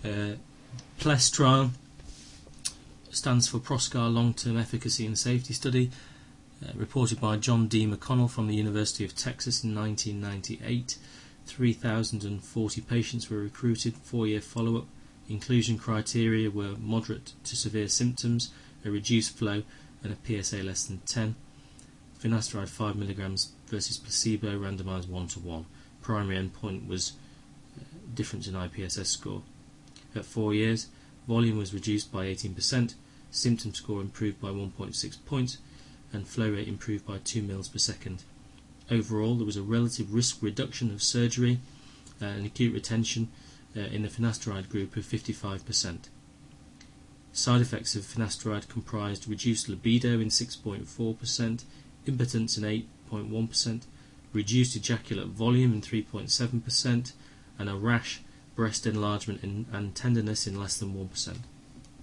PLES trial stands for PROSCAR Long-Term Efficacy and Safety Study, reported by John D. McConnell from the University of Texas in 1998. 3,040 patients were recruited, 4-year follow-up. Inclusion criteria were moderate to severe symptoms, a reduced flow, and a PSA less than 10. Finasteride 5 mg versus placebo, randomised 1:1. Primary endpoint was difference in IPSS score. At 4 years, volume was reduced by 18%, symptom score improved by 1.6 points, and flow rate improved by 2 mL per second. Overall, there was a relative risk reduction of surgery and acute retention in the finasteride group of 55%. Side effects of finasteride comprised reduced libido in 6.4%, impotence in 8.1%, reduced ejaculate volume in 3.7%, and a rash, breast enlargement and tenderness in less than 1%.